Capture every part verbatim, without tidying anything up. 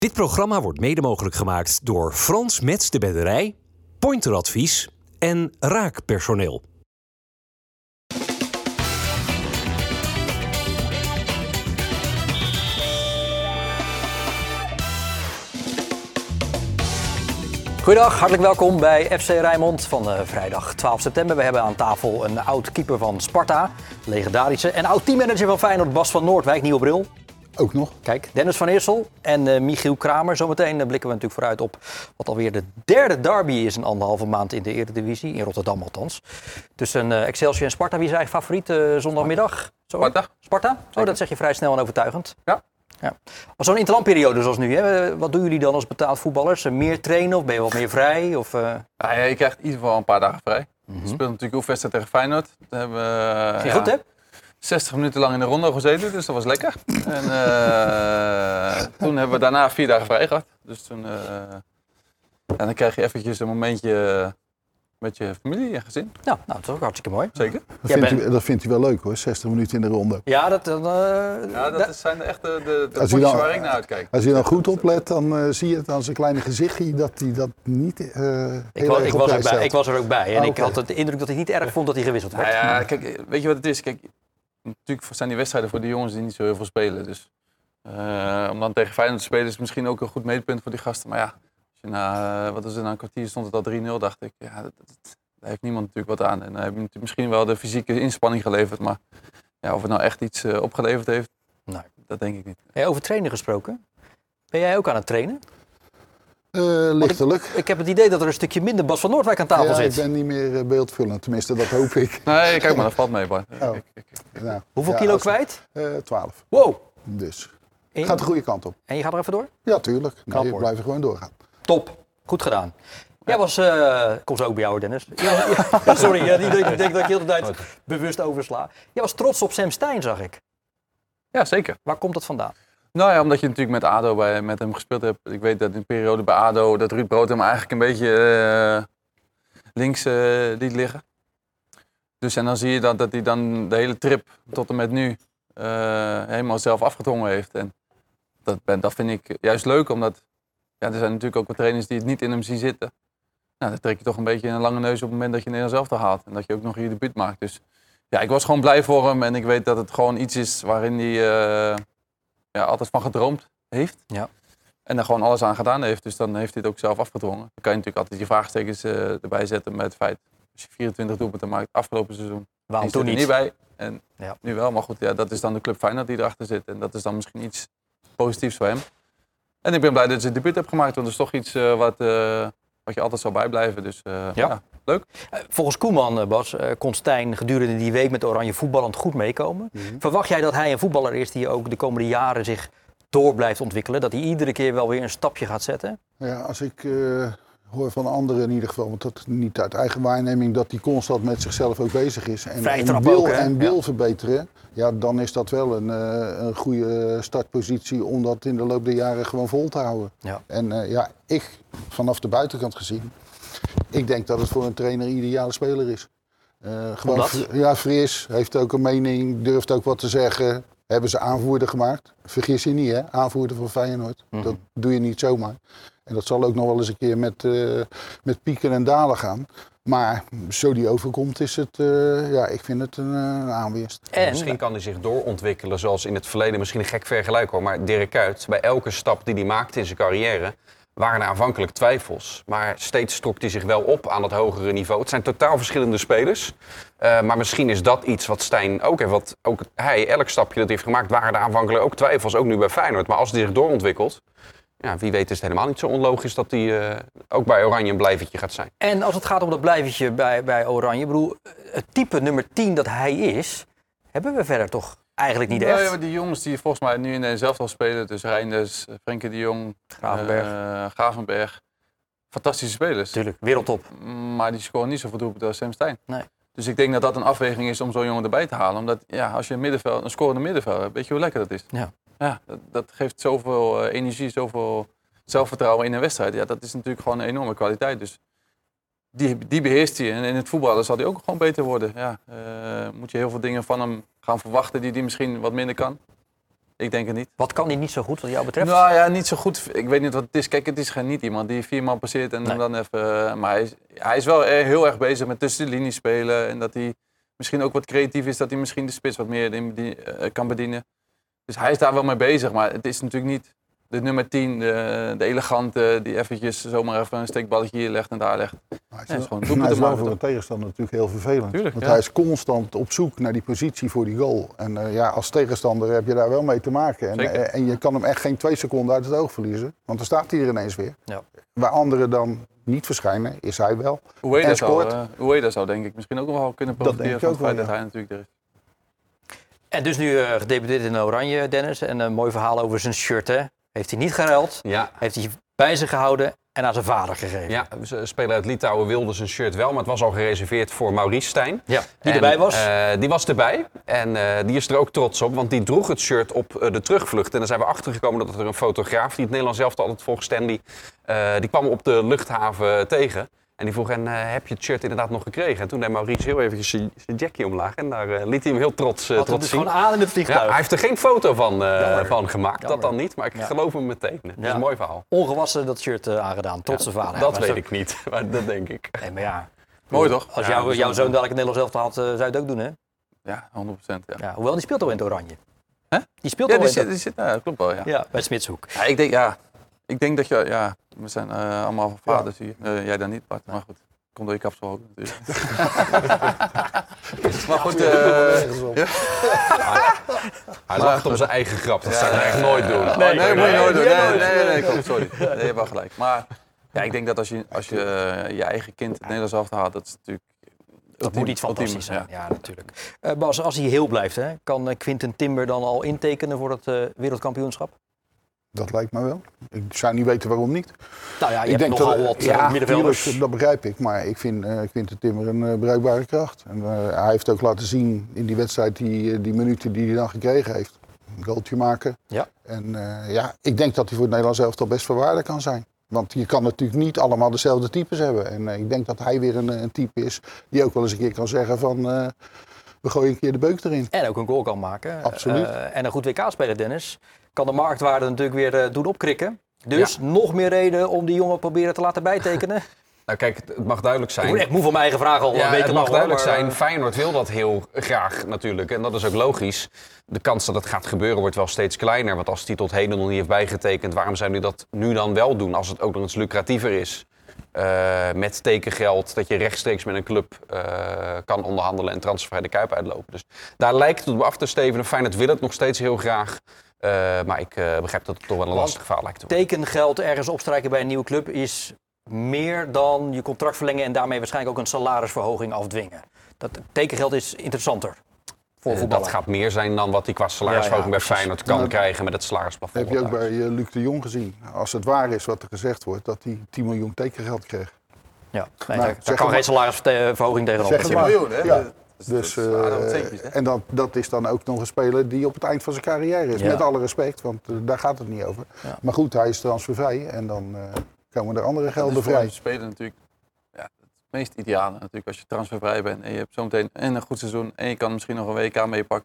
Dit programma wordt mede mogelijk gemaakt door Frans Metz de Bedderij, Pointer Advies en Raak Personeel. Goedendag, hartelijk welkom bij F C Rijnmond van uh, vrijdag twaalf september. We hebben aan tafel een oud-keeper van Sparta, legendarische, en oud-teammanager van Feyenoord, Bas van Noordwijk, nieuwe bril. Ook nog. Kijk, Dennis van Eersel en uh, Michiel Kramer. Zometeen uh, blikken we natuurlijk vooruit op wat alweer de derde derby is in anderhalve maand in de Eredivisie, in Rotterdam althans. Tussen uh, Excelsior en Sparta. Wie is eigenlijk favoriet uh, zondagmiddag? Zo? Sparta. Sparta? Oh, dat zeg je vrij snel en overtuigend. Ja. Ja. Als zo'n interlandperiode zoals nu, hè, wat doen jullie dan als betaald voetballers? Meer trainen of ben je wat meer vrij? Of, uh... Ja, je krijgt in ieder geval een paar dagen vrij. Mm-hmm. We speelden natuurlijk oefenwedstrijd tegen Feyenoord. Daar hebben we Ging ja, goed, hè? zestig minuten lang in de ronde gezeten, dus dat was lekker. En uh, toen hebben we daarna vier dagen vrij gehad. Dus toen uh, ja, dan krijg je eventjes een momentje met je familie en gezin. Ja, nou, dat is ook hartstikke mooi. Zeker. Dat vindt, bent... u, dat vindt u wel leuk hoor, zestig minuten in de ronde. Ja, dat, uh, ja, dat da- zijn de echte de, de potjes dan, waar ik naar uitkijk. Als je dan goed oplet, dan uh, zie je het aan zijn kleine gezichtje dat hij dat niet uh, heel ik, was, erg ik, op was prijs er bij, stelt. ik was er ook bij en Ah, ik okay. had het de indruk dat hij niet erg vond dat hij gewisseld werd. Nou ja, kijk, weet je wat het is? Kijk, natuurlijk zijn die wedstrijden voor die jongens die niet zo heel veel spelen. Dus uh, om dan tegen Feyenoord te spelen is misschien ook een goed meetpunt voor die gasten. Maar ja, als je na, uh, wat is het, na een kwartier stond het al drie nul, dacht ik, ja, dat, dat, daar heeft niemand natuurlijk wat aan. En dan heb je misschien wel de fysieke inspanning geleverd, maar ja, of het nou echt iets uh, opgeleverd heeft, Nee. dat denk ik niet. Hey, over trainen gesproken, ben jij ook aan het trainen? Uh, lichtelijk. Ik, ik heb het idee dat er een stukje minder Bas van Noordwijk aan tafel ja, zit. ik ben niet meer uh, beeldvullend, tenminste dat hoop ik. Nee, kijk maar, dat valt mee, Bart. Oh. Ik, ik, ik, Nou, Hoeveel ja, kilo als, kwijt? Uh, twaalf. Wow. Dus En, het gaat de goede kant op. en je gaat er even door? Ja, tuurlijk. Knap, Nee, we hoor. blijven gewoon doorgaan. Top. Goed gedaan. Jij was, uh, komt zo ook bij jou Dennis. Ja, ja, sorry, ja, niet dat ik denk dat ik heel de tijd bewust oversla. Jij was trots op Sam Stein, zag ik. ja, zeker. Waar komt dat vandaan? Nou ja, omdat je natuurlijk met ADO bij, met hem gespeeld hebt. Ik weet dat in een periode bij ADO dat Ruud Brood hem eigenlijk een beetje uh, links uh, liet liggen. Dus en dan zie je dat, dat hij dan de hele trip tot en met nu uh, helemaal zelf afgedwongen heeft. En dat, dat vind ik juist leuk, omdat ja, er zijn natuurlijk ook wat trainers die het niet in hem zien zitten. Nou, dan trek je toch een beetje een lange neus op het moment dat je Nederland zelf te haalt. En dat je ook nog je debuut maakt. Dus ja, ik was gewoon blij voor hem en ik weet dat het gewoon iets is waarin hij uh, ja, altijd van gedroomd heeft. Ja. En er gewoon alles aan gedaan heeft. Dus dan heeft hij het ook zelf afgedwongen. Dan kan je natuurlijk altijd je vraagstekens uh, erbij zetten met het feit. Als je vierentwintig doelpunten maakt afgelopen seizoen. Waarom toen toen er niet? niet bij. En ja. nu wel. Maar goed, ja, dat is dan de club Feyenoord die erachter zit. En dat is dan misschien iets positiefs voor hem. En ik ben blij dat hij zijn debuut heeft gemaakt. Want dat is toch iets uh, wat, uh, wat je altijd zal bijblijven. Dus uh, ja. ja, leuk. Volgens Koeman, Bas, kon Stein gedurende die week met Oranje voetballend goed meekomen. Mm-hmm. Verwacht jij dat hij een voetballer is die ook de komende jaren zich door blijft ontwikkelen? Dat hij iedere keer wel weer een stapje gaat zetten? Ja, als ik uh, hoor van anderen in ieder geval, want dat niet uit eigen waarneming, dat hij constant met zichzelf ook bezig is. En, en wil, ook, en wil ja. verbeteren. Ja, dan is dat wel een, uh, een goede startpositie om dat in de loop der jaren gewoon vol te houden. Ja. En uh, ja, ik, vanaf de buitenkant gezien, ik denk dat het voor een trainer een ideale speler is. Uh, gewoon v- ja, fris, heeft ook een mening, durft ook wat te zeggen. Hebben ze aanvoerder gemaakt. Vergis je niet, hè? Aanvoerder van Feyenoord. Mm-hmm. Dat doe je niet zomaar. En dat zal ook nog wel eens een keer met, uh, met pieken en dalen gaan. Maar zo die overkomt is het, uh, ja, ik vind het een, een aanwinst. En misschien kan hij zich doorontwikkelen zoals in het verleden, misschien een gek vergelijk hoor. Maar Dirk Kuyt, bij elke stap die hij maakte in zijn carrière, waren er aanvankelijk twijfels. Maar steeds trok hij zich wel op aan dat hogere niveau. Het zijn totaal verschillende spelers. Uh, maar misschien is dat iets wat Stein ook heeft. Wat ook hij, elk stapje dat hij heeft gemaakt, waren er aanvankelijk ook twijfels. Ook nu bij Feyenoord. Maar als hij zich doorontwikkelt, ja, wie weet is het helemaal niet zo onlogisch dat hij uh, ook bij Oranje een blijvertje gaat zijn. En als het gaat om dat blijvertje bij, bij Oranje, ik bedoel, het type nummer tien dat hij is, hebben we verder toch eigenlijk niet echt. Nee, die jongens die volgens mij nu in de zelftal spelen, dus Reinders, Frenkie de Jong, Gravenberg. Uh, Gravenberg. Fantastische spelers. Tuurlijk, wereldtop. Maar die scoren niet zoveel doelpunten als Sam Stein. Nee. Dus ik denk dat dat een afweging is om zo'n jongen erbij te halen. Omdat ja, als je een, middenveld, een scorende middenveld hebt, weet je hoe lekker dat is? Ja. Ja, dat, dat geeft zoveel uh, energie, zoveel zelfvertrouwen in een wedstrijd. Ja, dat is natuurlijk gewoon een enorme kwaliteit. Dus die, die beheerst hij. En in het voetballen zal hij ook gewoon beter worden. Ja, uh, moet je heel veel dingen van hem gaan verwachten die hij misschien wat minder kan. Ik denk het niet. Wat kan hij niet zo goed wat jou betreft? Nou ja, niet zo goed. Ik weet niet wat het is. Kijk, het is geen niet iemand die vier man passeert en Nee. dan even... Maar hij is, hij is wel heel erg bezig met tussen de linies spelen. En dat hij misschien ook wat creatief is. Dat hij misschien de spits wat meer in bedien- uh, kan bedienen. Dus hij is daar wel mee bezig. Maar het is natuurlijk niet de nummer tien, de, de elegante, die eventjes zomaar even een steekballetje hier legt en daar legt. Maar hij Ja, is, het is gewoon hij doelpunten is wel maken, voor een toch? tegenstander natuurlijk heel vervelend. Tuurlijk, Want ja. hij is constant op zoek naar die positie voor die goal. En uh, ja, als tegenstander heb je daar wel mee te maken. En, Zeker. uh, en je kan hem echt geen twee seconden uit het oog verliezen. Want dan staat hij er ineens weer. Ja. Waar anderen dan niet verschijnen, is hij wel. Ueda En zou, scoort. uh, Ueda zou denk ik misschien ook wel kunnen Dat denk profiteren ik van het ook feit wel, dat ja. hij natuurlijk er is. En dus nu uh, gedebuteerd in Oranje, Dennis. En een mooi verhaal over zijn shirt, hè? Heeft hij niet geruild, Ja. heeft hij bij zich gehouden en aan zijn vader gegeven. Ja, de speler uit Litouwen wilde zijn shirt wel, maar het was al gereserveerd voor Maurice Stijn. Ja, die En, erbij was. eh, die was erbij en uh, die is er ook trots op, want die droeg het shirt op uh, de terugvlucht. En dan zijn we achtergekomen dat er een fotograaf, die het Nederlands elftal altijd volgt, Stanley, uh, die kwam op de luchthaven tegen. En die vroeg, en uh, heb je het shirt inderdaad nog gekregen? En toen deed Maurice heel even zijn jackie omlaag en daar uh, liet hij hem heel trots, uh, Had hem trots dus zien. gewoon aan in het Ja, vliegtuig. hij heeft er geen foto van, uh, Jammer. van gemaakt, Jammer. dat dan niet, maar ik Ja. geloof hem meteen. Dat is Ja. een mooi verhaal. Ongewassen dat shirt uh, aangedaan, trots zijn vader. Dat Ja, maar weet zo- ik niet, maar dat denk ik. Nee, maar ja. Mooi toch? Als Ja, jou, dus jouw dan- zoon dadelijk een Nederlands elftal had, uh, zou je het ook doen, hè? Ja, honderd procent. Ja. Ja, hoewel, die speelt al in het Oranje. Hè? Die speelt Ja, al die in het zit, die zit, ja, dat klopt wel, ja. Ja, bij Smitshoek. Ja, ik denk, ja, ik denk dat je, ja, we zijn uh, allemaal vaders hier. Uh, jij dan niet, Bart, maar goed. Komt door je kapsel ook natuurlijk. maar goed, uh, ja. Hij lacht om zijn eigen grap, dat Ja, zou hij echt nooit doen. Oh, nee, nee, moet je nooit doen. doe jij Nee, nooit. nee, nee, nee, klopt, sorry. Nee, je hebt wel gelijk. Maar ja, ik denk dat als je, als je uh, je eigen kind het Nederlands elftal haalt, dat is natuurlijk... Dat ultiem, moet iets fantastisch ultiem, zijn. ja. Ja, natuurlijk. Uh, Bas, als hij heel blijft, hè, kan uh, Quinten Timber dan al intekenen voor het uh, wereldkampioenschap? Dat lijkt me wel. Ik zou niet weten waarom niet. Nou ja, je ik hebt nogal dat, wat uh, ja, middenvelders. tuurlijk, dat begrijp ik. Maar ik vind uh, Quinten Timmer een uh, bruikbare kracht. En, uh, hij heeft ook laten zien in die wedstrijd, die, die minuten die hij dan gekregen heeft. Een goaltje maken. Ja. En uh, ja, ik denk dat hij voor het Nederlands elftal best van waarde kan zijn. Want je kan natuurlijk niet allemaal dezelfde types hebben. En uh, ik denk dat hij weer een, een type is die ook wel eens een keer kan zeggen van... Uh, we gooien een keer de beuk erin. En ook een goal kan maken. Absoluut. Uh, en een goed W K-speler, Dennis. Kan de marktwaarde natuurlijk weer uh, doen opkrikken. Dus Ja. nog meer reden om die jongen proberen te laten bijtekenen. Nou kijk, het mag duidelijk Ik word zijn. echt moe van mijn eigen vraag al. Ja, weken het mag lang, hoor, duidelijk maar, zijn, uh, Feyenoord wil dat heel graag natuurlijk. En dat is ook logisch. De kans dat het gaat gebeuren wordt wel steeds kleiner. Want als hij tot heden nog niet heeft bijgetekend, waarom zou hij dat nu dan wel doen? Als het ook nog eens lucratiever is. Uh, met tekengeld, dat je rechtstreeks met een club uh, kan onderhandelen en transfervrij de Kuip uitlopen. Dus daar lijkt het op af te stevenen. Feyenoord wil het nog steeds heel graag. Uh, maar ik uh, begrijp dat het toch wel een Want lastig verhaal lijkt te worden. tekengeld ergens opstrijken bij een nieuwe club is meer dan je contract verlengen en daarmee waarschijnlijk ook een salarisverhoging afdwingen. Dat tekengeld is interessanter voor Uh, voetballen. dat gaat meer zijn dan wat hij qua salarisverhoging Ja, ja, bij Feyenoord kan Ja, krijgen met het salarisplafond. Dat heb je ook wat daar is. bij uh, Luc de Jong gezien. Als het waar is wat er gezegd wordt, dat hij tien miljoen tekengeld kreeg. Ja, nee, Nou, daar, zeg daar kan maar- geen salarisverhoging tegenop. Zeg het maar. miljoen, hè? Ja. Dat is- Dus, dat is aardig wat uh, centjes, hè? en dat, dat is dan ook nog een speler die op het eind van zijn carrière is. Ja. Met alle respect, want uh, daar gaat het niet over. Ja. Maar goed, hij is transfervrij en dan uh, komen er andere Dat gelden is voor vrij. een speler natuurlijk ja, het meest ideale natuurlijk als je transfervrij bent en je hebt zometeen en een goed seizoen en je kan misschien nog een W K meepakken.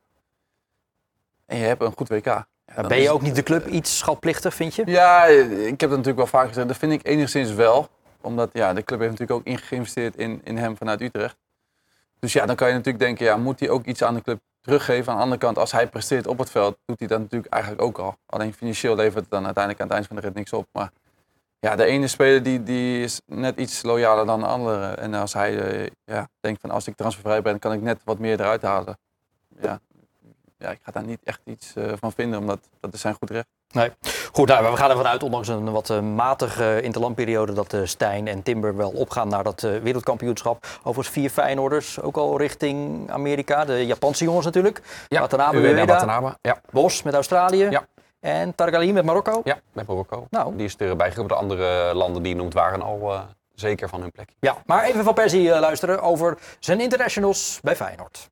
En je hebt een goed W K. Ja, dan Ben is je het- ook niet de club iets schatplichtig, vind je? Ja, ik heb dat natuurlijk wel vaak gezegd. Dat vind ik enigszins wel. Omdat ja, de club heeft natuurlijk ook ingeïnvesteerd in, in hem vanuit Utrecht. Dus ja, dan kan je natuurlijk denken, ja, moet hij ook iets aan de club teruggeven? Aan de andere kant, als hij presteert op het veld, doet hij dat natuurlijk eigenlijk ook al. Alleen financieel levert het dan uiteindelijk aan het eind van de rit niks op. Maar ja, de ene speler die, die is net iets loyaler dan de andere. En als hij uh, ja, denkt van als ik transfervrij ben, kan ik net wat meer eruit halen. Ja, ja ik ga daar niet echt iets uh, van vinden, omdat dat is zijn goed recht. Nee. Goed, nou, we gaan ervan uit, ondanks een wat uh, matige interlandperiode, dat uh, Stijn en Timber wel opgaan naar dat uh, wereldkampioenschap. Overigens vier Feyenoorders, ook al richting Amerika. De Japanse jongens natuurlijk. Ja, Watanabe, Ueda, Ueda, Watanabe. Ja, Bos met Australië. Ja. En Targali met Marokko. ja, met Marokko. Nou. Die is erbij gekomen. De andere landen die je noemt waren al uh, zeker van hun plek. Ja, maar even van Persie uh, luisteren over zijn internationals bij Feyenoord.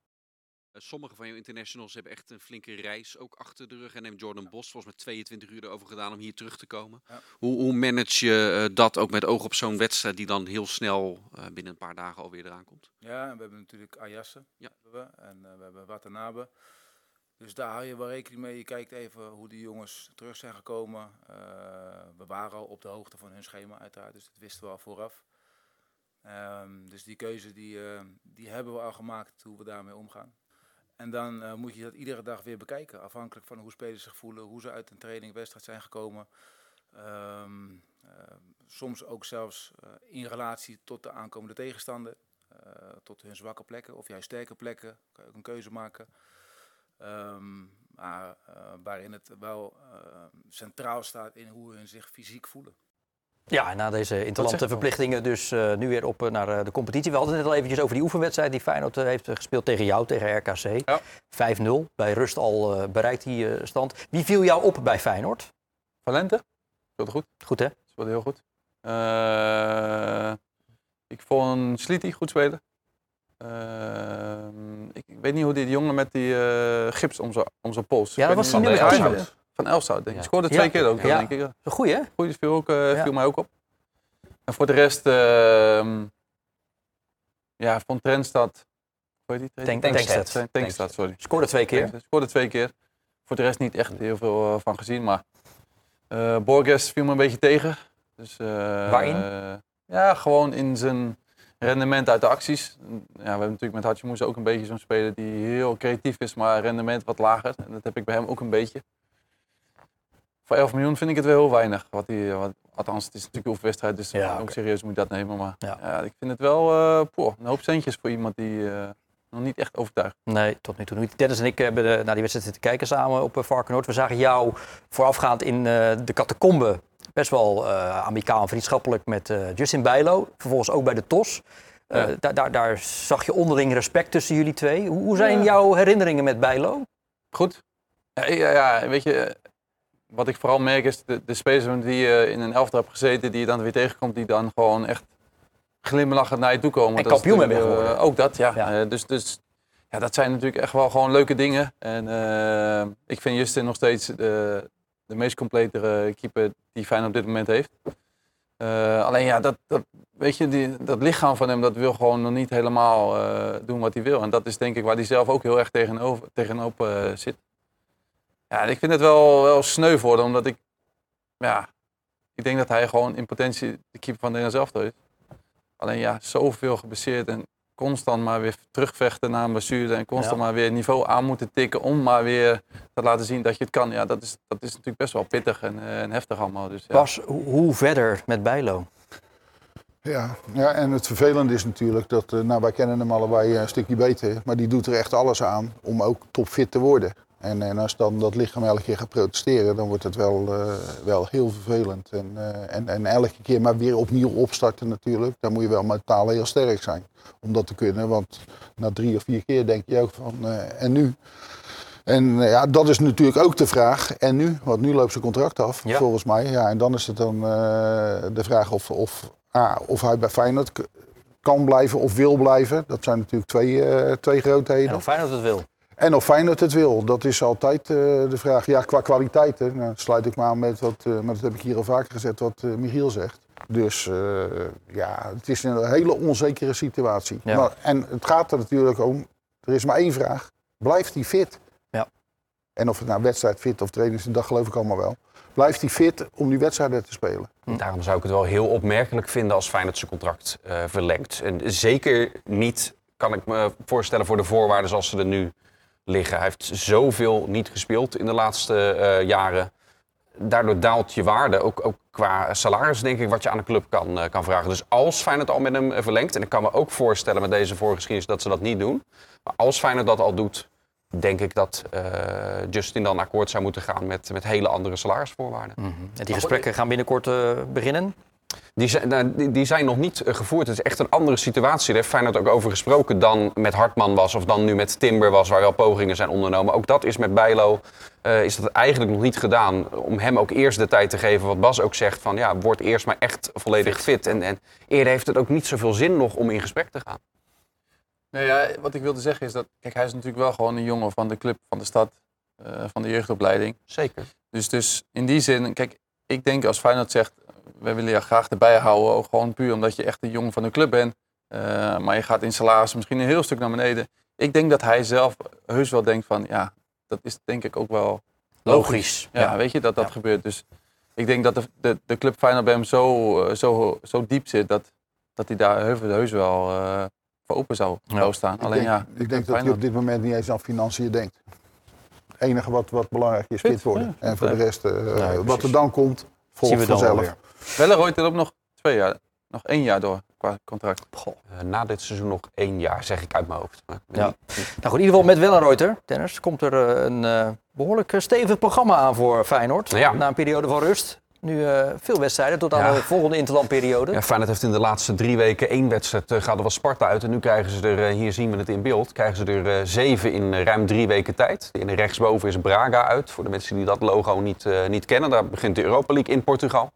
Sommige van jouw internationals hebben echt een flinke reis ook achter de rug. En neemt Jordan Bos volgens mij tweeëntwintig uur erover gedaan om hier terug te komen. Ja. Hoe, hoe manage je uh, dat ook met oog op zo'n wedstrijd die dan heel snel uh, binnen een paar dagen alweer eraan komt? Ja, en we hebben natuurlijk Ayasse Ja. hebben we, en uh, we hebben Watanabe. Dus daar hou je wel rekening mee. Je kijkt even hoe die jongens terug zijn gekomen. Uh, we waren al op de hoogte van hun schema uiteraard, dus dat wisten we al vooraf. Um, dus die keuze die, uh, die hebben we al gemaakt hoe we daarmee omgaan. En dan uh, moet je dat iedere dag weer bekijken. Afhankelijk van hoe spelers zich voelen, hoe ze uit een training, wedstrijd zijn gekomen. Um, uh, soms ook zelfs uh, in relatie tot de aankomende tegenstander. Uh, tot hun zwakke plekken of juist sterke plekken. Kan je ook een keuze maken. Um, maar uh, waarin het wel uh, centraal staat in hoe hun zich fysiek voelen. Ja, en na deze interlandse verplichtingen dus uh, nu weer op uh, naar uh, de competitie. We hadden het net al eventjes over die oefenwedstrijd die Feyenoord uh, heeft uh, gespeeld tegen jou, tegen R K C. Ja. vijf nul, bij rust al uh, bereikt die uh, stand. Wie viel jou op bij Feyenoord? Valente. Speelde goed. Goed hè? Speelde heel goed. Uh, ik vond Sliti goed spelen. Uh, ik, ik weet niet hoe die, die jongen met die uh, gips om zijn om zijn pols. Ja, dat was van Elshout. Van Elshout, denk ik. Ja. Scoorde twee ja. keer ook, ja. denk ik. Ja. Een goeie hè? Goeie, viel, ook, uh, ja. viel mij ook op. En voor de rest, uh, ja, vond Trendstad. Hoe heet die? Tank, Tankstad. Tankstad, Tankstad, sorry. Scoorde twee keer. Scoorde twee keer. Voor de rest niet echt heel veel uh, van gezien, maar uh, Borges viel me een beetje tegen. Dus, uh, waarin? Uh, ja, gewoon in zijn rendement uit de acties. Ja, we hebben natuurlijk met Hatjemoes ook een beetje zo'n speler die heel creatief is, maar rendement wat lager. En dat heb ik bij hem ook een beetje. Voor elf miljoen vind ik het wel heel weinig. Wat die, wat, althans, het is natuurlijk een oefenwedstrijd, dus ja, ook okay. serieus moet je dat nemen. Maar ja. Ja, ik vind het wel uh, poh, een hoop centjes voor iemand die uh, nog niet echt overtuigt. Nee, tot nu toe niet. Dennis en ik hebben de, naar die wedstrijd zitten kijken samen op uh, Varkenoord. We zagen jou voorafgaand in uh, de catacombe best wel uh, amicaal en vriendschappelijk met uh, Justin Bijlo. Vervolgens ook bij de T O S. Uh, ja. da- daar, daar zag je onderling respect tussen jullie twee. Hoe, hoe zijn ja. jouw herinneringen met Bijlo? Goed. Ja, ja, ja, weet je, wat ik vooral merk is de, de spelers die je uh, in een elftal hebt gezeten, die je dan weer tegenkomt, die dan gewoon echt glimlachend naar je toe komen. En dat kampioen hebben geworden. Uh, ook dat, ja. ja. Uh, dus, dus ja, dat zijn natuurlijk echt wel gewoon leuke dingen. En uh, ik vind Justin nog steeds de, de meest complete keeper die Feyenoord op dit moment heeft. Uh, alleen ja, dat, dat, weet je, die, dat lichaam van hem dat wil gewoon nog niet helemaal uh, doen wat hij wil. En dat is denk ik waar hij zelf ook heel erg tegenover, tegenop uh, zit. Ja, ik vind het wel, wel sneu voor hem, omdat ik, ja, ik denk dat hij gewoon in potentie de keeper van Nederland zelf is. Alleen ja, zoveel geblesseerd en constant maar weer terugvechten naar een blessure en constant ja. maar weer niveau aan moeten tikken om maar weer te laten zien dat je het kan. Ja, dat is, dat is natuurlijk best wel pittig en, uh, en heftig allemaal. Dus, ja. Bas, hoe verder met Bijlo? Ja, ja, en het vervelende is natuurlijk dat, uh, nou wij kennen hem allebei een stukje beter, maar die doet er echt alles aan om ook topfit te worden. En, en als dan dat lichaam elke keer gaat protesteren, dan wordt het wel, uh, wel heel vervelend. En, uh, en, en elke keer maar weer opnieuw opstarten natuurlijk, dan moet je wel mentaal heel sterk zijn om dat te kunnen. Want na drie of vier keer denk je ook van, uh, en nu? En uh, ja, dat is natuurlijk ook de vraag, en nu? Want nu loopt zijn contract af, ja. volgens mij. Ja, en dan is het dan uh, de vraag of, of, ah, of hij bij Feyenoord k- kan blijven of wil blijven. Dat zijn natuurlijk twee, uh, twee grootheden. En of Feyenoord het wil. En of Feyenoord het wil, dat is altijd uh, de vraag. Ja, qua kwaliteiten, nou, sluit ik me aan met wat, uh, maar dat heb ik hier al vaker gezegd, wat uh, Michiel zegt. Dus uh, ja, het is een hele onzekere situatie. Ja. Maar, en het gaat er natuurlijk om, er is maar één vraag, blijft hij fit? Ja. En of het nou wedstrijd fit of training is, dat geloof ik allemaal wel. Blijft hij fit om die wedstrijden te spelen? Hm. Daarom zou ik het wel heel opmerkelijk vinden als Feyenoord zijn contract uh, verlengt. En zeker niet, kan ik me voorstellen, voor de voorwaarden zoals ze er nu liggen. Hij heeft zoveel niet gespeeld in de laatste uh, jaren. Daardoor daalt je waarde, ook, ook qua salaris denk ik, wat je aan de club kan, uh, kan vragen. Dus als Feyenoord al met hem uh, verlengt, en ik kan me ook voorstellen met deze voorgeschiedenis dat ze dat niet doen. Maar als Feyenoord dat al doet, denk ik dat uh, Justin dan akkoord zou moeten gaan met, met hele andere salarisvoorwaarden. Mm-hmm. En die gesprekken gaan binnenkort uh, beginnen? Die zijn, nou, die, die zijn nog niet uh, gevoerd. Het is echt een andere situatie. Daar heeft Feyenoord ook over gesproken dan met Hartman was of dan nu met Timber was, waar wel pogingen zijn ondernomen. Ook dat is met Bijlo, uh, is dat eigenlijk nog niet gedaan. Om hem ook eerst de tijd te geven, wat Bas ook zegt, van ja, word eerst maar echt volledig fit. fit. En, en eerder heeft het ook niet zoveel zin nog om in gesprek te gaan. Nee, ja, wat ik wilde zeggen is dat, kijk, hij is natuurlijk wel gewoon een jongen van de club, van de stad, uh, van de jeugdopleiding. Zeker. Dus, dus in die zin, kijk, ik denk als Feyenoord zegt, wij willen je graag erbij houden, ook gewoon puur omdat je echt een jongen van de club bent. Uh, maar je gaat in salaris misschien een heel stuk naar beneden. Ik denk dat hij zelf heus wel denkt van, ja, dat is denk ik ook wel Logisch. logisch. Ja, Ja. weet je, dat dat Ja. gebeurt. Dus ik denk dat de, de, de club Feyenoord bij hem zo, uh, zo, zo diep zit dat, dat hij daar heus, heus wel uh, voor open zou, Ja. zou staan. Ik Alleen denk, ja, ik denk dat hij op dit moment niet eens aan financiën denkt. Het enige wat, wat belangrijk is, fit worden. Ja. En voor de rest, uh, Nee, wat er dan komt, volgt Zien we dan wel vanzelf. weer. Welleroy er ook nog twee jaar, nog één jaar door qua contract. Goh. Uh, na dit seizoen nog één jaar, zeg ik uit mijn hoofd. Maar ik weet Ja. niet. Nou goed, in ieder geval met Wellenreuter, Dennis, komt er uh, een uh, behoorlijk stevig programma aan voor Feyenoord. Ja. Na een periode van rust. Nu uh, veel wedstrijden tot aan Ja. de volgende interlandperiode. Ja, Feyenoord heeft in de laatste drie weken één wedstrijd, uh, gaat er wel Sparta uit. En nu krijgen ze er, uh, hier zien we het in beeld, krijgen ze er uh, zeven in uh, ruim drie weken tijd. In de rechtsboven is Braga uit, voor de mensen die dat logo niet, uh, niet kennen. Daar begint de Europa League in Portugal.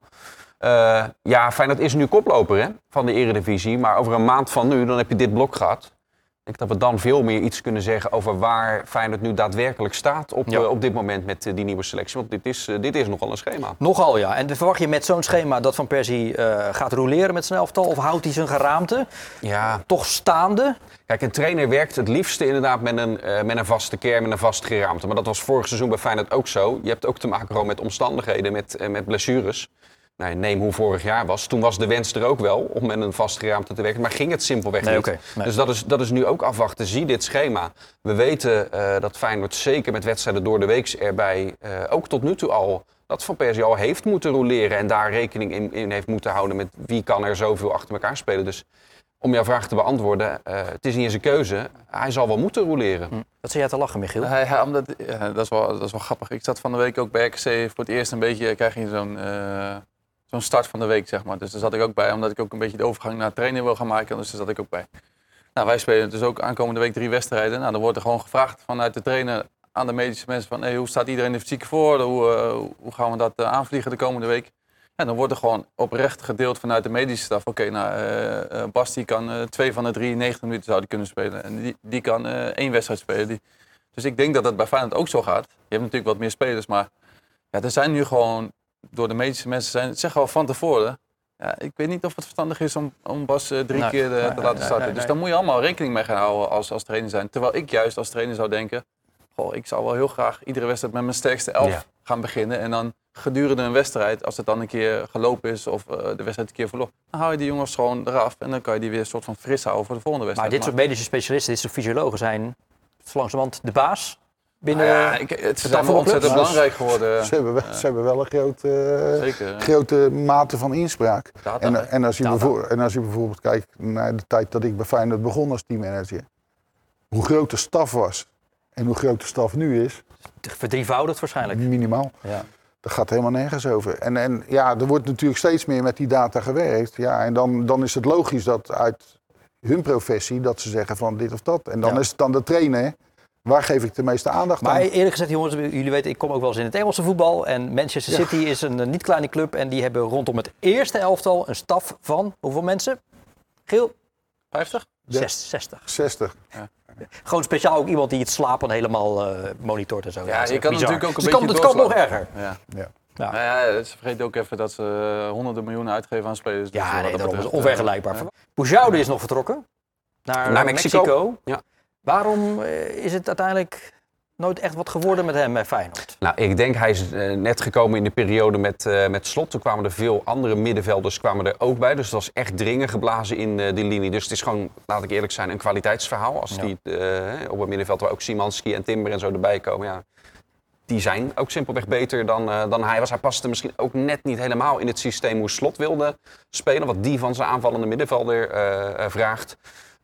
Uh, ja, Feyenoord is nu koploper hè, van de Eredivisie. Maar over een maand van nu, dan heb je dit blok gehad. Ik denk dat we dan veel meer iets kunnen zeggen over waar Feyenoord nu daadwerkelijk staat op, Ja. uh, op dit moment met uh, die nieuwe selectie. Want dit is, uh, dit is nogal een schema. Nogal ja. En verwacht je met zo'n schema dat Van Persie uh, gaat roleren met zijn elftal? Of houdt hij zijn geraamte? Ja, Toch staande? kijk, een trainer werkt het liefste inderdaad met een, uh, met een vaste kern, met een vast geraamte. Maar dat was vorig seizoen bij Feyenoord ook zo. Je hebt ook te maken gewoon met omstandigheden, met, uh, met blessures. Nou, neem hoe vorig jaar was. Toen was de wens er ook wel om met een vast geraamte te werken. Maar ging het simpelweg Nee, niet. oké, nee. Dus dat is, dat is nu ook afwachten. Zie dit schema. We weten uh, dat Feyenoord zeker met wedstrijden door de week erbij... Uh, ook tot nu toe al... dat Van Persie al heeft moeten roleren. En daar rekening in, in heeft moeten houden met wie kan er zoveel achter elkaar spelen. Dus om jouw vraag te beantwoorden. Uh, het is niet eens een keuze. Hij zal wel moeten roleren. Hm. Wat zei jij te lachen, Michiel? Hij, hij, omdat, ja, dat, is wel, dat is wel grappig. Ik zat van de week ook bij R K C voor het eerst een beetje, krijg je zo'n uh, zo'n start van de week, zeg maar. Dus daar zat ik ook bij, omdat ik ook een beetje de overgang naar trainen wil gaan maken. Dus daar zat ik ook bij. Nou, wij spelen dus ook aankomende week drie wedstrijden. Nou, dan wordt er gewoon gevraagd vanuit de trainer aan de medische mensen van hey, hoe staat iedereen er fysiek voor? Hoe, uh, hoe gaan we dat uh, aanvliegen de komende week? En dan wordt er gewoon oprecht gedeeld vanuit de medische staf. Oké, okay, nou, uh, uh, Bas die kan uh, twee van de drie negentig minuten zou die kunnen spelen. En die, die kan uh, één wedstrijd spelen. Die... Dus ik denk dat dat bij Feyenoord ook zo gaat. Je hebt natuurlijk wat meer spelers, maar ja, er zijn nu gewoon door de medische mensen, zijn, zeggen al van tevoren. Ja, ik weet niet of het verstandig is om, om Bas uh, drie nee, keer uh, nee, te nee, laten nee, starten. nee, Dus nee. daar moet je allemaal rekening mee gaan houden als, als trainer zijn. Terwijl ik juist als trainer zou denken, goh, ik zou wel heel graag iedere wedstrijd met mijn sterkste elf Ja. gaan beginnen. En dan gedurende een wedstrijd, als het dan een keer gelopen is of uh, de wedstrijd een keer verloren, dan hou je die jongens gewoon eraf en dan kan je die weer een soort van fris houden voor de volgende Maar wedstrijd. dit soort medische specialisten, dit soort fysiologen zijn zo langzamerhand de baas binnen... Nou ja, ik, het is allemaal voetbalclubs? ontzettend belangrijk geworden. Ze hebben wel, ze hebben wel een grote, uh, Zeker. grote mate van inspraak. Data, En, hè? en, als je Data. bijvoorbeeld, en als je bijvoorbeeld kijkt naar de tijd dat ik bij Feyenoord begon als teammanager. Hoe groot de staf was en hoe groot de staf nu is, Verdrievoudigd waarschijnlijk. minimaal. Ja. Dat gaat helemaal nergens over. En, en ja, er wordt natuurlijk steeds meer met die data gewerkt. Ja, en dan, dan is het logisch dat uit hun professie dat ze zeggen van dit of dat. En dan Ja. is het dan de trainer. Waar geef ik de meeste aandacht Maar aan? eerlijk gezegd, jongens, jullie weten, ik kom ook wel eens in het Engelse voetbal. En Manchester Ja. City is een, een niet kleine club. En die hebben rondom het eerste elftal een staf van, hoeveel mensen? Giel? vijftig? Ja. Zes, zestig. zestig. Gewoon speciaal ook iemand die het slapen helemaal uh, monitort en zo. Ja, dat is je echt kan bizar. natuurlijk ook een dus beetje het kan, het kan nog doorslaan. erger. Ja. Ja. Ja. Nou ja, ze vergeten ook even dat ze uh, honderden miljoenen uitgeven aan spelers. Dus Ja, wat nee, dat daarom is het betreft, onvergelijkbaar. uh, ja. Boujoude is nog vertrokken naar, Naar Mexico. Mexico. Ja. Waarom uh, is het uiteindelijk nooit echt wat geworden met hem bij Feyenoord? Nou, ik denk hij is uh, net gekomen in de periode met, uh, met Slot. Toen kwamen er veel andere middenvelders kwamen er ook bij. Dus het was echt dringen geblazen in uh, die linie. Dus het is gewoon, laat ik eerlijk zijn, een kwaliteitsverhaal. Als Ja. die uh, op het middenveld waar ook Szymanski en Timber en zo erbij komen. Ja, die zijn ook simpelweg beter dan, uh, dan hij was. Hij paste misschien ook net niet helemaal in het systeem hoe Slot wilde spelen. Wat die van zijn aanvallende middenvelder uh, uh, vraagt.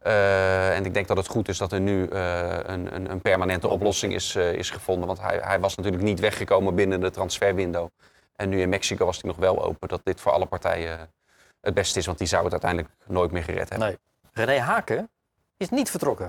Uh, en ik denk dat het goed is dat er nu uh, een, een, een permanente oplossing is, uh, is gevonden. Want hij, hij was natuurlijk niet weggekomen binnen de transferwindow. En nu in Mexico was hij nog wel open dat dit voor alle partijen het beste is. Want die zou het uiteindelijk nooit meer gered hebben. Nee. René Haken is niet vertrokken.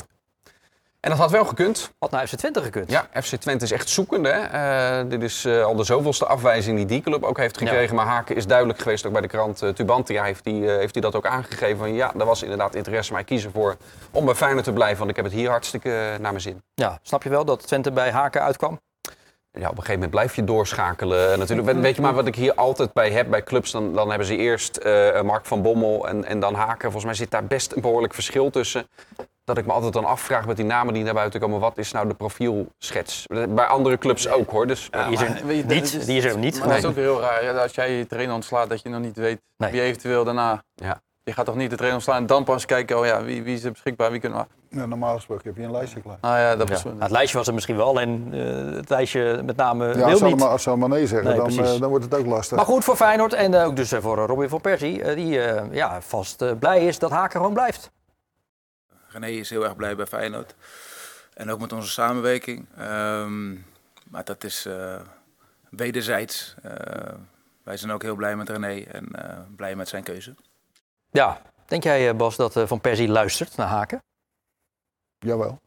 En dat had wel gekund. Had naar F C Twente gekund. Ja, F C Twente is echt zoekende. Hè? Uh, dit is uh, al de zoveelste afwijzing die die club ook heeft gekregen. Ja. Maar Haken is duidelijk geweest, ook bij de krant uh, Tubantia heeft hij uh, heeft hij dat ook aangegeven. Van, ja, er was inderdaad interesse, maar ik kies ervoor om bij Feyenoord te blijven. Want ik heb het hier hartstikke uh, naar mijn zin. Ja, snap je wel dat Twente bij Haken uitkwam? Ja, op een gegeven moment blijf je doorschakelen. Natuurlijk, weet je maar wat ik hier altijd bij heb bij clubs, dan, dan hebben ze eerst uh, Mark van Bommel en, en dan Haken. Volgens mij zit daar best een behoorlijk verschil tussen. Dat ik me altijd dan afvraag met die namen die naar buiten komen, wat is nou de profielschets? Bij andere clubs ook hoor. Dus, ja, die is er niet. Is, die is er niet. Maar nee. Dat is ook heel raar. Ja, als jij je trainer ontslaat, dat je nog niet weet nee. wie eventueel daarna... Ja. Je gaat toch niet de trainer ontslaan en dan pas kijken, oh ja, wie, wie is er beschikbaar, wie kunnen we... Ja, normaal gesproken heb je een lijstje klaar. Ah ja, dat was ja. Nou, het lijstje was er misschien wel en uh, het lijstje met name ja, wil als niet. Maar, als ze maar nee zeggen, nee, dan, uh, dan wordt het ook lastig. Maar goed voor Feyenoord en uh, ook dus uh, voor uh, Robin van Persie, uh, die uh, ja, vast uh, blij is dat Haken gewoon blijft. René is heel erg blij bij Feyenoord. En ook met onze samenwerking. Um, maar dat is uh, wederzijds. Uh, wij zijn ook heel blij met René en uh, blij met zijn keuze. Ja, denk jij Bas dat uh, Van Persie luistert naar Haken? Jawel.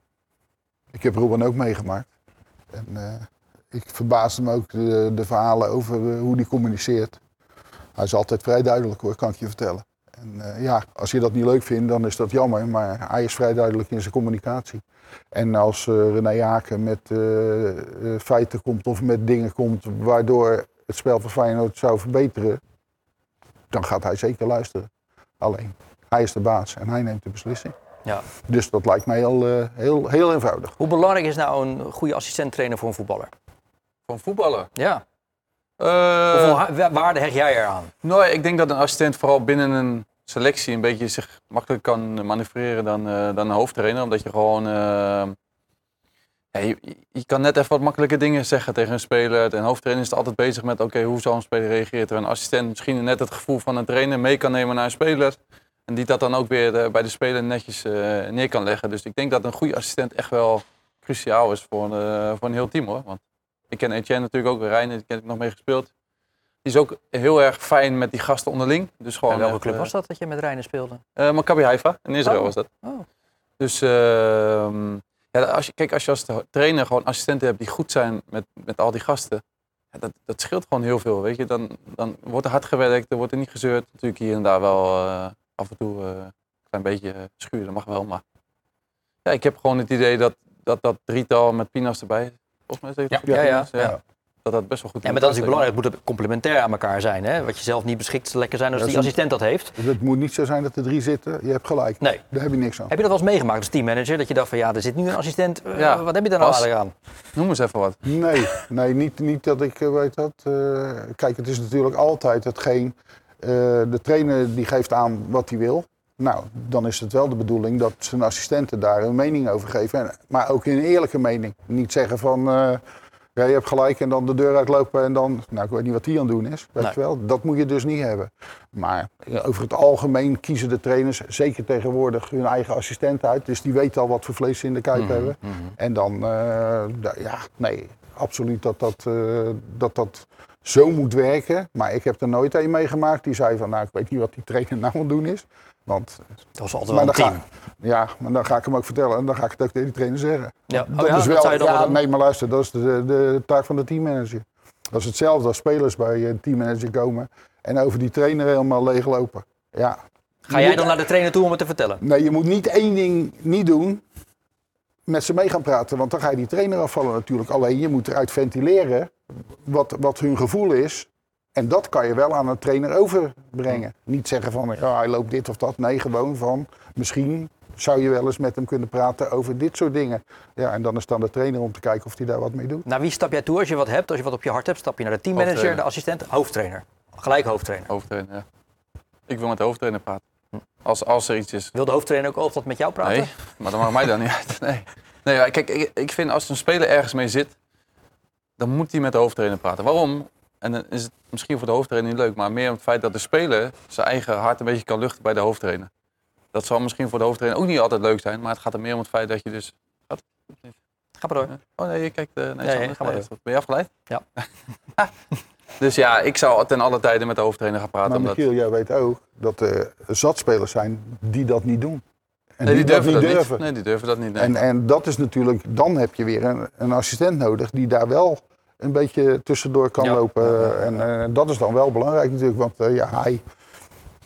Ik heb Robin ook meegemaakt. En uh, ik verbaasde me ook de, de verhalen over uh, hoe hij communiceert. Hij is altijd vrij duidelijk hoor, kan ik je vertellen. En uh, ja, als je dat niet leuk vindt, dan is dat jammer. Maar hij is vrij duidelijk in zijn communicatie. En als uh, René Haken met uh, uh, feiten komt of met dingen komt waardoor het spel van Feyenoord zou verbeteren, dan gaat hij zeker luisteren. Alleen, hij is de baas en hij neemt de beslissing. Ja. Dus dat lijkt mij heel, uh, heel, heel eenvoudig. Hoe belangrijk is nou een goede assistent-trainer voor een voetballer? Voor een voetballer? Ja. Uh, Hoeveel waarde hecht jij eraan? Nou, ik denk dat een assistent vooral binnen een selectie een beetje zich makkelijker kan manoeuvreren dan, uh, dan een hoofdtrainer. Omdat je gewoon... Uh, ja, je, je kan net even wat makkelijke dingen zeggen tegen een speler. Een hoofdtrainer is altijd bezig met, oké, okay, hoe zal een speler reageren? Terwijl een assistent misschien net het gevoel van een trainer mee kan nemen naar een speler. En die dat dan ook weer de, bij de speler netjes uh, neer kan leggen. Dus ik denk dat een goede assistent echt wel cruciaal is voor een, uh, voor een heel team hoor. Want ik ken Etienne natuurlijk ook, Reine, die heb ik nog mee gespeeld. Die is ook heel erg fijn met die gasten onderling. Dus gewoon en welke echt, club uh, was dat dat je met Reine speelde? Uh, Maccabi Haifa, in Israël oh. was dat. Oh. Dus uh, ja, als je, kijk, als je als trainer gewoon assistenten hebt die goed zijn met, met al die gasten. Ja, dat, dat scheelt gewoon heel veel, weet je. Dan, dan wordt er hard gewerkt, er wordt er niet gezeurd. Natuurlijk hier en daar wel uh, af en toe uh, een klein beetje schuren, dat mag wel. Maar ja, ik heb gewoon het idee dat dat, dat drietal met Pinas erbij, volgens mij is het ja, ja, ja, ja. ja. Dat dat best wel goed is. Ja, maar dat is natuurlijk belangrijk. Het moet complementair aan elkaar zijn. Hè? Wat je zelf niet beschikt, lekker zijn als ja, die assistent dat heeft. Het moet niet zo zijn dat er drie zitten. Je hebt gelijk. Nee. Daar heb je niks aan. Heb je dat wel eens meegemaakt als teammanager? Dat je dacht van ja, er zit nu een assistent. Uh, ja. Wat heb je daar nou eigenlijk aan? Noem eens even wat. Nee, nee niet, niet dat ik uh, weet dat. Uh, kijk, het is natuurlijk altijd hetgeen. Uh, de trainer die geeft aan wat hij wil. Nou, dan is het wel de bedoeling dat zijn assistenten daar een mening over geven. En, maar ook een eerlijke mening. Niet zeggen van... Uh, Ja, je hebt gelijk en dan de deur uitlopen en dan, nou ik weet niet wat die aan het doen is, weet nee. je wel. Dat moet je dus niet hebben. Maar over het algemeen kiezen de trainers, zeker tegenwoordig, hun eigen assistent uit. Dus die weten al wat voor vlees ze in de kuip mm-hmm. hebben. Mm-hmm. En dan, uh, ja, nee, absoluut dat dat, uh, dat dat zo moet werken. Maar ik heb er nooit een meegemaakt die zei van, nou ik weet niet wat die trainer nou aan het doen is. Want, dat was altijd wel een team. Ga, ja, maar dan ga ik hem ook vertellen en dan ga ik het ook tegen die trainer zeggen. Ja. Dat oh ja, is wel, dat zou je dan ja, dan... nee, maar luister, dat is de, de, de taak van de teammanager. Dat is hetzelfde als spelers bij een teammanager komen en over die trainer helemaal leeglopen. Ja. Ga jij dan naar de trainer toe om het te vertellen? Nee, je moet niet één ding niet doen, met ze mee gaan praten, want dan ga je die trainer afvallen natuurlijk. Alleen je moet eruit ventileren wat, wat hun gevoel is. En dat kan je wel aan een trainer overbrengen. Niet zeggen van, ja, hij loopt dit of dat. Nee, gewoon van, misschien zou je wel eens met hem kunnen praten over dit soort dingen. Ja, en dan is dan de trainer om te kijken of hij daar wat mee doet. Naar wie stap jij toe als je wat hebt, als je wat op je hart hebt? Stap je naar de teammanager, de assistent, hoofdtrainer? Gelijk hoofdtrainer. Hoofdtrainer, ja. Ik wil met de hoofdtrainer praten. Als, als er iets is. Wil de hoofdtrainer ook altijd met jou praten? Nee, maar dat mag mij dan niet uit. Nee, nee kijk, ik, ik vind als een speler ergens mee zit, dan moet hij met de hoofdtrainer praten. Waarom? En dan is het misschien voor de hoofdtrainer niet leuk, maar meer om het feit dat de speler zijn eigen hart een beetje kan luchten bij de hoofdtrainer. Dat zal misschien voor de hoofdtrainer ook niet altijd leuk zijn, maar het gaat er meer om het feit dat je dus... Wat? Ga maar door. Oh nee, je kijkt... Uh, nee, ja, ja, ga maar door. Ben je afgeleid? Ja. Dus ja, ik zou ten alle tijden met de hoofdtrainer gaan praten. Maar omdat... Michiel, jij weet ook dat er zat spelers zijn die dat niet doen. En nee, die, die durven dat niet dat durven. Niet. Nee, die durven dat niet. Nee. En, en dat is natuurlijk, dan heb je weer een, een assistent nodig die daar wel een beetje tussendoor kan ja. lopen. Ja, ja, ja. En uh, dat is dan wel belangrijk natuurlijk, want uh, ja, hij,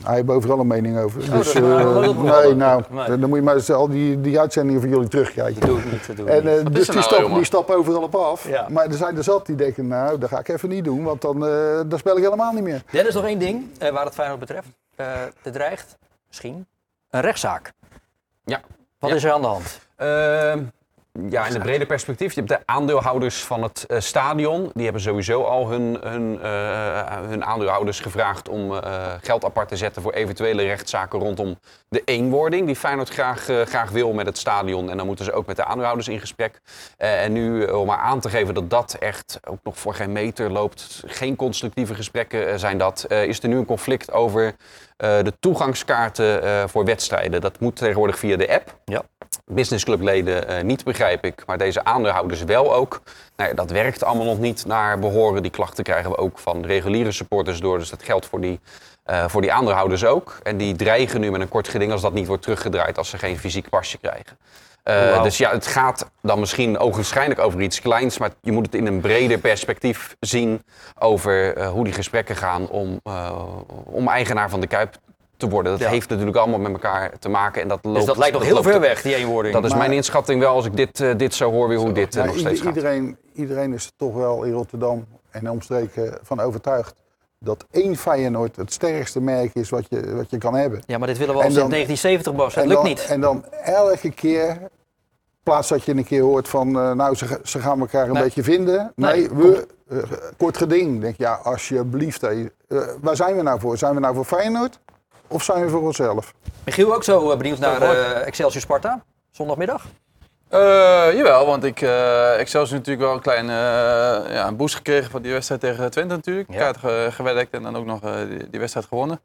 Hij heeft overal een mening over. Oh, Dus, dat- uh, dat- dat- nee, nou, nee. dan moet je maar eens al die, die uitzendingen van jullie terugkijken. Dat doe ik niet. Dat doe ik En, niet. uh, Wat dus is er die, nou, stap, jongen? die stappen overal op af. Ja. Maar er zijn er zat die denken, nou, dat ga ik even niet doen, want dan, uh, dan speel ik helemaal niet meer. Dennis, nog één ding uh, waar het Feyenoord betreft. Uh, er dreigt misschien een rechtszaak. Ja. Wat Ja. is er aan de hand? Uh, ja, in het brede perspectief. Je hebt de aandeelhouders van het uh, stadion. Die hebben sowieso al hun, hun, uh, hun aandeelhouders gevraagd om uh, geld apart te zetten voor eventuele rechtszaken rondom de eenwording die Feyenoord graag, uh, graag wil met het stadion. En dan moeten ze ook met de aandeelhouders in gesprek. Uh, en nu, uh, om maar aan te geven dat dat echt ook nog voor geen meter loopt, geen constructieve gesprekken uh, zijn dat, uh, is er nu een conflict over uh, de toegangskaarten uh, voor wedstrijden. Dat moet tegenwoordig via de app. Ja. Businessclubleden uh, niet, begrijp ik, maar deze aandeelhouders wel ook. Nou ja, dat werkt allemaal nog niet naar behoren. Die klachten krijgen we ook van reguliere supporters door. Dus dat geldt voor die, uh, voor die aandeelhouders ook. En die dreigen nu met een kort geding als dat niet wordt teruggedraaid, als ze geen fysiek pasje krijgen. Uh, Wow. Dus ja, het gaat dan misschien ogenschijnlijk over iets kleins, maar je moet het in een breder perspectief zien over uh, hoe die gesprekken gaan om, uh, om eigenaar van de Kuip te worden. Dat Ja. heeft natuurlijk allemaal met elkaar te maken. En dat loopt, Dus dat lijkt nog heel loopt- ver weg, die eenwording. Dat is Maar- mijn inschatting wel, als ik dit, uh, dit zo hoor, weer hoe dit uh, Nou, nog steeds ieder- gaat. iedereen, iedereen is er toch wel in Rotterdam en omstreken van overtuigd dat één Feyenoord het sterkste merk is wat je, wat je kan hebben. Ja, maar dit willen we al En sinds dan- negentien zeventig, Bas. Dat en lukt dan, niet. En dan elke keer, in plaats dat je een keer hoort van, uh, nou, ze, ze gaan elkaar een Nee. beetje vinden. Nee, Nee, we, uh, kort geding. Denk ja, alsjeblieft. Hé. Uh, waar zijn we nou voor? Zijn we nou voor Feyenoord of zijn we voor onszelf? Michiel, ook zo uh, benieuwd naar uh, Excelsior Sparta? Zondagmiddag? Uh, jawel, want ik, uh, ik zelfs natuurlijk wel een kleine uh, ja, een boost gekregen van die wedstrijd tegen Twente natuurlijk. Ja. Kaart ge- gewerkt en dan ook nog uh, die, die wedstrijd gewonnen.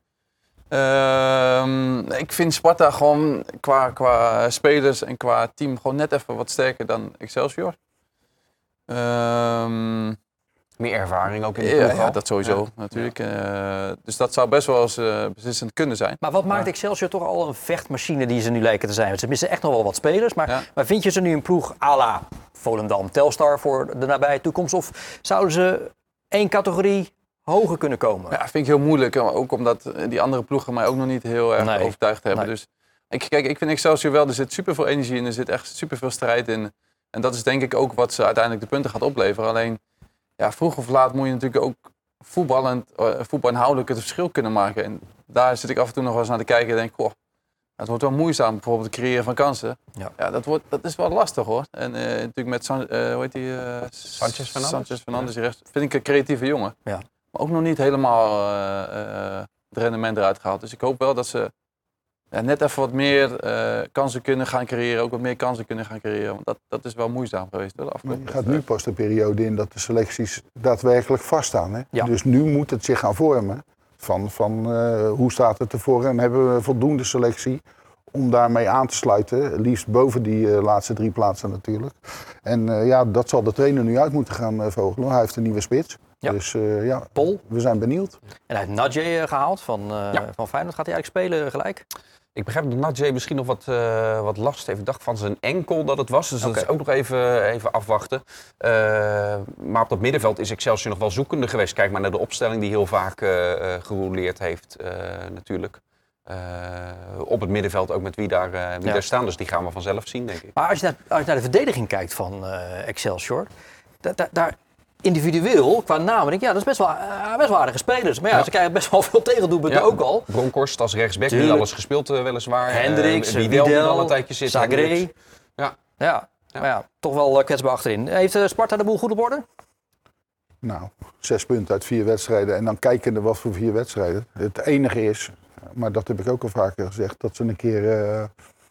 Uh, ik vind Sparta gewoon qua, qua spelers en qua team gewoon net even wat sterker dan Excelsior. Um, Meer ervaring ook in de ja, ploeg ja, al. dat sowieso natuurlijk. Uh, dus dat zou best wel eens uh, beslissend kunnen zijn. Maar wat maakt Excelsior toch al een vechtmachine die ze nu lijken te zijn? Want ze missen echt nog wel wat spelers. Maar, Ja. maar vind je ze nu een ploeg à la Volendam, Telstar voor de nabije toekomst? Of zouden ze één categorie hoger kunnen komen? Ja, vind ik heel moeilijk. Ook omdat die andere ploegen mij ook nog niet heel erg Nee. overtuigd hebben. Nee. Dus ik, kijk, ik vind Excelsior wel, er zit superveel energie in. Er zit echt superveel strijd in. En dat is denk ik ook wat ze uiteindelijk de punten gaat opleveren. Alleen, ja, vroeg of laat moet je natuurlijk ook voetballend, uh, voetbalinhoudelijk het verschil kunnen maken. En daar zit ik af en toe nog wel eens naar te kijken en denk, goh, het wordt wel moeizaam, bijvoorbeeld het creëren van kansen. Ja. Ja, dat, wordt, dat is wel lastig hoor. En uh, natuurlijk met San, uh, hoe heet die, uh, Sanchez Fernandes? Sanchez Fernandes, die rechts, vind ik een creatieve jongen. Ja. Maar ook nog niet helemaal uh, uh, het rendement eruit gehaald. Dus ik hoop wel dat ze ja, net even wat meer uh, kansen kunnen gaan creëren. Ook wat meer kansen kunnen gaan creëren. Want dat, dat is wel moeizaam geweest hoor, de Maar afgelopen je gaat nu wedstrijd. pas de periode in dat de selecties daadwerkelijk vaststaan. Hè? Ja. Dus nu moet het zich gaan vormen. Van, van uh, hoe staat het ervoor en hebben we voldoende selectie om daarmee aan te sluiten. Liefst boven die uh, laatste drie plaatsen natuurlijk. En uh, ja, dat zal de trainer nu uit moeten gaan uh, vogelen. Hij heeft een nieuwe spits. Ja. Dus uh, ja, Pol. we zijn benieuwd. En hij heeft Nadje uh, gehaald van, uh, Ja. van Feyenoord. Gaat hij eigenlijk spelen gelijk? Ik begrijp dat Nadje misschien nog wat, uh, wat last heeft. Ik dacht van zijn enkel dat het was, dus dat Oké. is ook nog even, even afwachten. Uh, maar op dat middenveld is Excelsior nog wel zoekende geweest. Kijk maar naar de opstelling die heel vaak uh, uh, gerouleerd heeft uh, natuurlijk. Uh, op het middenveld ook met wie, daar, uh, wie Ja. daar staan. Dus die gaan we vanzelf zien, denk ik. Maar als je naar, als je naar de verdediging kijkt van uh, Excelsior, da, da, daar individueel, qua namen, denk ik, ja, dat is best wel, uh, best wel aardige spelers. Maar ja, Ja. ze krijgen best wel veel tegendoelpunten Ja. ook al. Bronkhorst als rechtsback, niet Tuurlijk. alles gespeeld uh, weliswaar. Hendricks, Uh, Widel, die er al een tijdje zit. Zagré. Hendricks. Ja. Ja, Ja. maar ja, toch wel uh, kwetsbaar achterin. Heeft uh, Sparta de boel goed op orde? Nou, zes punten uit vier wedstrijden. En dan kijkende wat voor vier wedstrijden. Het enige is, maar dat heb ik ook al vaker gezegd, dat ze een keer uh,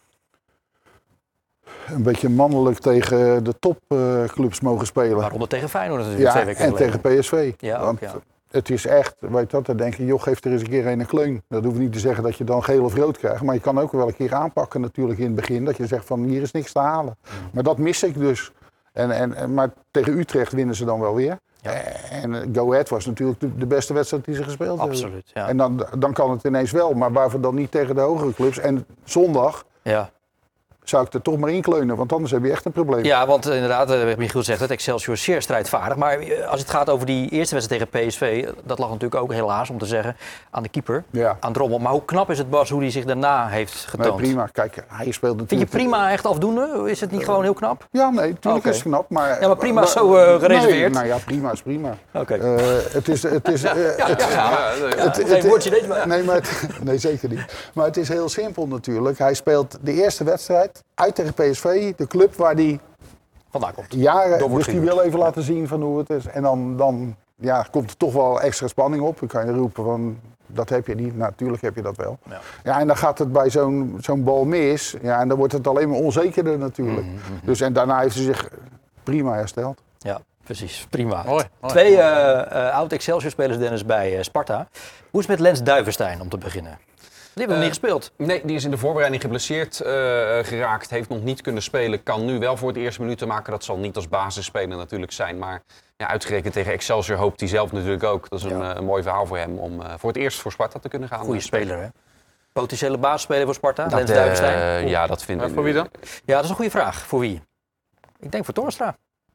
een beetje mannelijk tegen de topclubs uh, mogen spelen. Waaronder tegen Feyenoord natuurlijk twee Ja, weken en geleden. tegen P S V. Ja, ook, Want ja. het is echt, weet dat, dan denk je, joh, geef er eens een keer een kleun. Dat hoeft niet te zeggen dat je dan geel of rood krijgt. Maar je kan ook wel een keer aanpakken natuurlijk in het begin. Dat je zegt van, hier is niks te halen. Mm. Maar dat mis ik dus. En, en, en, maar tegen Utrecht winnen ze dan wel weer. Ja. En uh, Go Ahead was natuurlijk de, de beste wedstrijd die ze gespeeld hebben. Absoluut, ja. En dan, dan kan het ineens wel. Maar waarvoor dan niet tegen de hogere clubs? En zondag ja. zou ik er toch maar inkleunen, want anders heb je echt een probleem. Ja, want inderdaad, uh, Michiel zegt het, Excelsior is zeer strijdvaardig. Maar uh, als het gaat over die eerste wedstrijd tegen P S V, dat lag natuurlijk ook helaas, om te zeggen, aan de keeper, Ja. aan Drommel. Maar hoe knap is het, Bas, hoe hij zich daarna heeft Nee, getoond? prima. Kijk, hij speelt natuurlijk... Vind je prima echt afdoende? Is het niet gewoon heel knap? Ja, nee, natuurlijk Oké. is het knap. Maar, Ja, maar prima is zo, uh, gereserveerd. Nee, nou ja, prima is prima. Oké. Uh, het is... Het is uh, het, Ja, het, Geen het- woordje deze maar. nee, maar het, nee, zeker niet. Maar het is heel simpel natuurlijk. Hij speelt de eerste wedstrijd uit tegen P S V, de club waar hij Vandaar komt. jaren... Door wordt Dus die gehuurd. wil even laten zien van hoe het is. En dan, dan ja, komt er toch wel extra spanning op. Dan kan je roepen van, dat heb je niet. Nou, natuurlijk heb je dat wel. Ja. Ja, en dan gaat het bij zo'n zo'n bal mis. Ja, en dan wordt het alleen maar onzekerder natuurlijk. Mhm, Dus en daarna heeft hij zich prima hersteld. Ja, precies. Prima. Mooi, mooi. Twee uh, uh, oud-Excelsior-spelers, Dennis, bij uh, Sparta. Hoe is het met Lens Duivenstein, om te beginnen? Die hebben nog Uh, niet gespeeld. Nee, die is in de voorbereiding geblesseerd uh, geraakt. Heeft nog niet kunnen spelen. Kan nu wel voor het eerst minuten maken. Dat zal niet als basisspeler natuurlijk zijn. Maar ja, uitgerekend tegen Excelsior hoopt hij zelf natuurlijk ook. Dat is een, Ja. uh, een mooi verhaal voor hem om uh, voor het eerst voor Sparta te kunnen gaan. Goeie speler, hè? Potentiële basisspeler voor Sparta, Dat, Lens uh, Duivenstein. ja, dat vind Maar ik. voor wie dan? Ja, dat is een goede vraag. Voor wie? Ik denk voor Toornstra.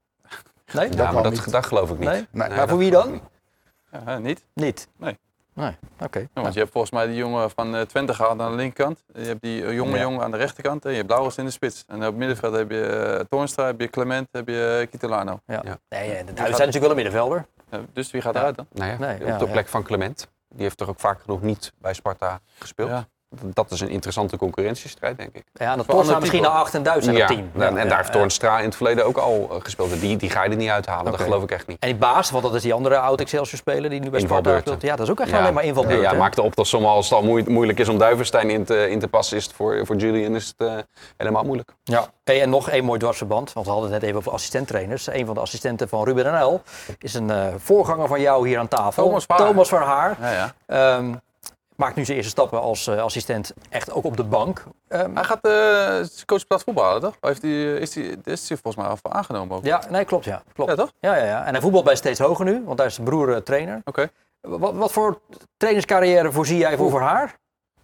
Nee? Ja, maar kan dat, niet. dat geloof ik niet. Nee? Nee, Maar voor wie dan? Ja, niet. Niet? Nee. Nee, oké. Ja, want je hebt volgens mij die jongen van uh, Twente gehaald aan de linkerkant. Je hebt die uh, jonge Ja. jongen aan de rechterkant en je hebt Lauwers in de spits. En op het middenveld heb je uh, Toornstra, heb je Clement, heb je uh, Kitolano. Ja. Ja. Nee, de Duitsers zijn natuurlijk wel een middenvelder. Uh, dus wie gaat Ja. eruit dan? Nou ja, Nee, op ja, de ja. plek van Clement. Die heeft toch ook vaak genoeg niet bij Sparta gespeeld. Ja. Dat is een interessante concurrentiestrijd, denk ik. Ja, en dat Voor Toornstra ander misschien type. naar acht en Duits zijn Ja, dat team. en, en daar heeft Toornstra in het verleden ook al uh, gespeeld. Die, die ga je er niet uithalen, Oké. dat geloof ik echt niet. En die Baas, want dat is die andere oud-Excelsior-speler die nu bij Sparta Invalbeurten. speelt. Ja, dat is ook echt Ja. alleen maar invalbeurt. Ja, hè? maakt de optelsom als het al moe- moeilijk is om Duivenstein in te, in te passen, is het voor, voor Julian is het uh, helemaal moeilijk. Ja. Hey, en nog één mooi dwarsverband, want we hadden het net even over assistenttrainers. Een van de assistenten van Ruben en El is een uh, voorganger van jou hier aan tafel. Thomas Verhaar. Thomas Verhaar. Ja, ja. Um, maakt nu zijn eerste stappen als uh, assistent echt ook op de bank. Um, Hij gaat uh, coachplaats voetballen, toch? Of heeft hij, is hij is hij volgens mij al voor aangenomen ook? ja, nee, klopt, ja. Klopt. Ja, toch? Ja, ja, ja. En hij voetbalt bij Steeds Hoger nu, want daar is zijn broer uh, trainer. Oké. Wat, wat voor trainerscarrière voorzie jij voor Verhaar?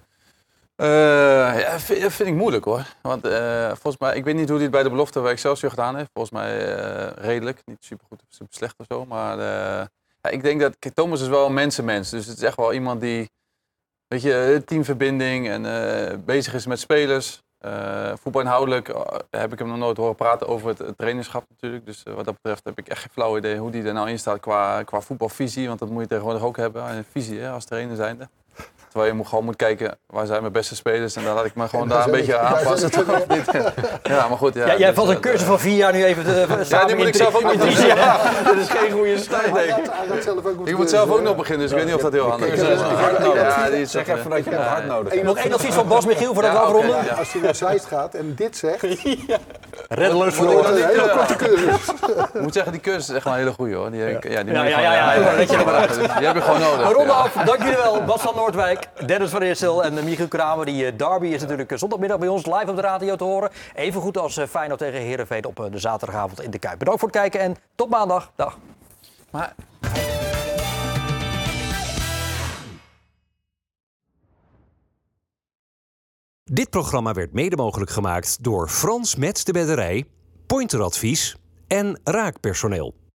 Uh, ja, vind, vind ik moeilijk hoor. Want uh, volgens mij, ik weet niet hoe hij het bij de belofte bij Excelsior gedaan heeft. Volgens mij uh, redelijk. Niet super goed of super slecht of zo. Maar uh, ja, ik denk dat kijk, Thomas is wel een mensenmens. Dus het is echt wel iemand die, weet je, teamverbinding en uh, bezig is met spelers. Uh, voetbalinhoudelijk uh, heb ik hem nog nooit horen praten over het, het trainerschap natuurlijk. Dus uh, wat dat betreft heb ik echt geen flauw idee hoe die er nou in staat qua, qua voetbalvisie. Want dat moet je tegenwoordig ook hebben, een visie hè, als trainer zijnde. Terwijl je moet gewoon moet kijken, waar zijn mijn beste spelers en dan laat ik me gewoon En daar een dan beetje zeg ik- aanpassen. toch? Of niet? Ja, maar goed. Ja, Ja, jij dus, valt een uh, cursus van vier jaar nu even te, Ja, samen die moet in ik zelf ook nog in doen. drie jaar. Dat is geen goede start, denk ik. Hij gaat zelf ook op Ik de moet zelf ook cursus, nog hè? beginnen, dus ik weet niet of dat heel handig is. cursus is hard nodig. Ja, die is Zeg echt, even dat je het ja, hard nodig hebt. Nog één advies van Bas Michiel voordat Ja, we oké, afronden. ja. Als hij naar Zeist gaat en dit zegt, Reddelers wordt het verloren. een hele korte cursus. Ik moet zeggen, die cursus is echt wel een hele goeie hoor. Die, ja. Ja, die Ja, moet je ja, gewoon- ja, ja, ja, weet je nog maar. Die heb je gewoon nodig. We ronden Ja. af. Dank jullie wel. Bas van Noordwijk, Dennis van Eersel en Michiel Kramer. Die uh, derby is natuurlijk uh, zondagmiddag bij ons live op de radio te horen. Even goed als uh, Feyenoord tegen Heerenveen op uh, de zaterdagavond in de Kuip. Bedankt voor het kijken en tot maandag. Dag. Maar Dit programma werd mede mogelijk gemaakt door Frans Metz de Bedderij, Pointer Advies en Raakpersoneel.